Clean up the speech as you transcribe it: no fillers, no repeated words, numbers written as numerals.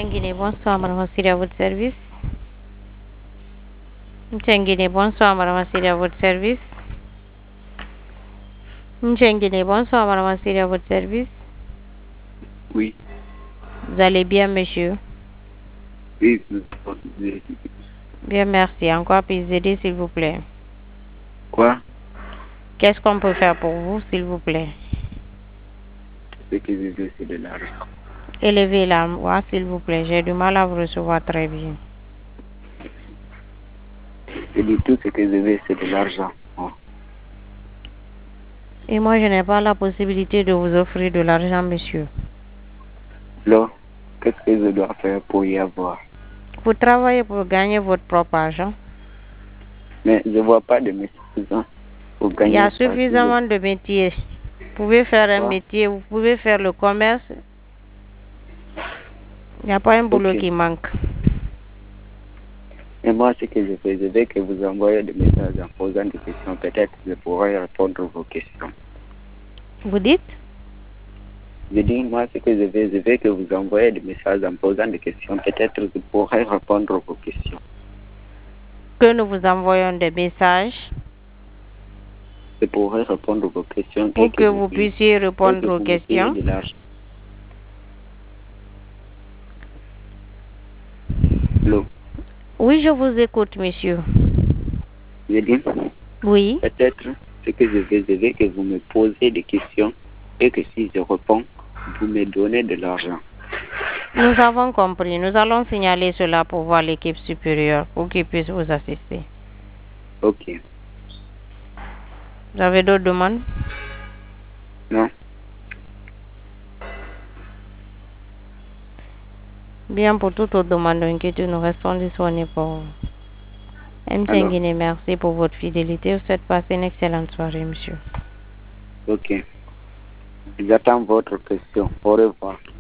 Nguiné, bonsoir, madame Assiri, à votre service. Nguiné, bonsoir, madame Assiri, à votre service. Nguiné, bonsoir, madame Assiri, à votre service. Oui. Vous allez bien, monsieur? Oui. Bien, merci. Encore puis aider, s'il vous plaît. Quoi? Qu'est-ce qu'on peut faire pour vous, s'il vous plaît? Ce que je veux, c'est de l'argent. Élevez la voix, s'il vous plaît. J'ai du mal à vous recevoir très bien. Je dis tout ce que je veux, c'est de l'argent. Oh. Et moi, je n'ai pas la possibilité de vous offrir de l'argent, monsieur. Alors, qu'est-ce que je dois faire pour y avoir? Vous travaillez pour gagner votre propre argent. Mais je ne vois pas de mes suffisants pour gagner. Il y a suffisamment de métiers. Vous pouvez faire un métier, vous pouvez faire le commerce. Il n'y a pas un boulot qui manque. Et moi, ce que je fais, je veux que vous envoyez des messages en posant des questions. Peut-être que je pourrai répondre à vos questions. Vous dites? Je dis, moi, ce que je veux que vous envoyez des messages en posant des questions. Peut-être que je pourrai répondre à vos questions. Que nous vous envoyons des messages. Je pourrai répondre à vos questions. Pour que vous puissiez répondre aux questions. Allô? Oui, je vous écoute, monsieur. Je dis? Oui. Peut-être ce que je veux que vous me posez des questions et que si je réponds, vous me donnez de l'argent. Nous avons compris. Nous allons signaler cela pour voir l'équipe supérieure pour qu'ils puissent vous assister. Ok. Vous avez d'autres demandes? Non. Bien, pour toute autre demande d'inquiétude, nous restons disponibles pour vous. M. Nguiné, merci pour votre fidélité. Vous souhaite passer une excellente soirée, monsieur. Ok. J'attends votre question. Au revoir.